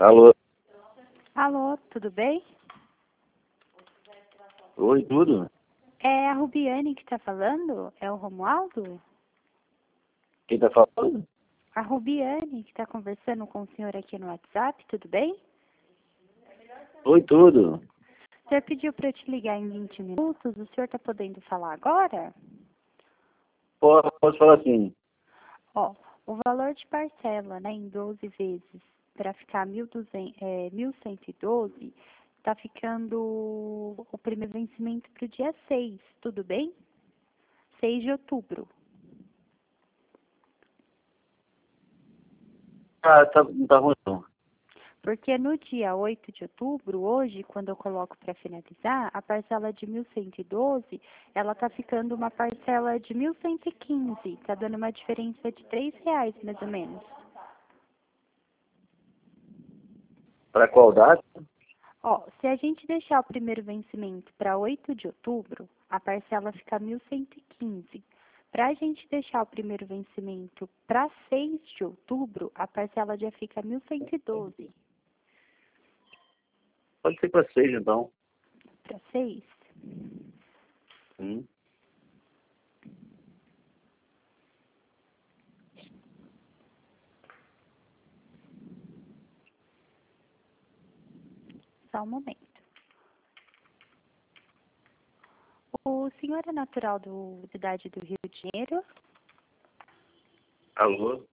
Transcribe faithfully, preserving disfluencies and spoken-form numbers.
Alô? Alô, tudo bem? Oi, tudo? É a Rubiane que está falando? É o Romualdo? Quem tá falando? A Rubiane que está conversando com o senhor aqui no WhatsApp, tudo bem? Oi, tudo? O senhor pediu para eu te ligar em vinte minutos, o senhor está podendo falar agora? Posso, posso falar assim? Ó, o valor de parcela, né, em doze vezes, para ficar mil e duzentos, é, mil cento e doze, está ficando o primeiro vencimento para o dia seis, tudo bem? seis de outubro. Ah, tá, não tá ruim não. Porque no dia oito de outubro, hoje, quando eu coloco para finalizar, a parcela de mil cento e doze, ela está ficando uma parcela de mil cento e quinze. Está dando uma diferença de três reais, mais ou menos. Pra qual data? Ó, se a gente deixar o primeiro vencimento para oito de outubro, a parcela fica mil cento e quinze. Para a gente deixar o primeiro vencimento para seis de outubro, a parcela já fica mil cento e doze. Pode ser pra seis, então. Para seis? Hum. Só um momento. O senhor é natural do, da cidade do Rio de Janeiro? Alô?